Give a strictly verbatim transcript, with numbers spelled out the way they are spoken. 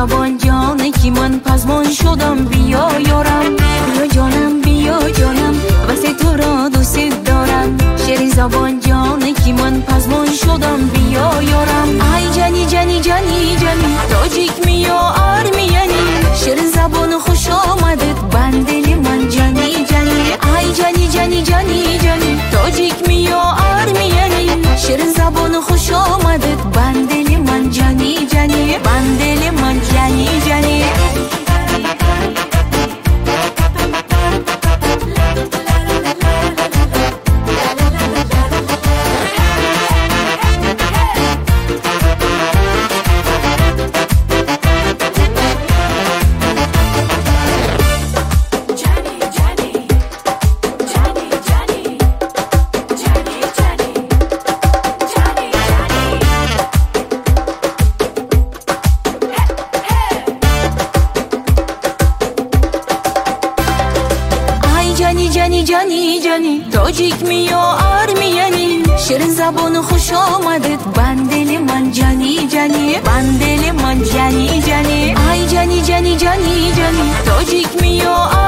زبان جانه که من پزمان شدم بیا یارم بیا جانم بیا جانم واسه تو را دوست دارم شیر زبان جانه که من پزمان شدم بیا یارم ای جانی جانی جانی جانی تاجیک میا آرمیانی شیر زبان خوش آمدت بندل من جانی جانی ای جانی جانی جانی جانی تاجیک میا آرمیانی شیر زبان خوش آمدت بندل من جانی جانی بندل من جانی جانی جانی جانی جانی جانی تاجیک میا آرمیانی شیر زبان خوش آمدت بندل من جانی جانی بندل من جانی جانی ای جانی جانی جانی جانی تاجیک میا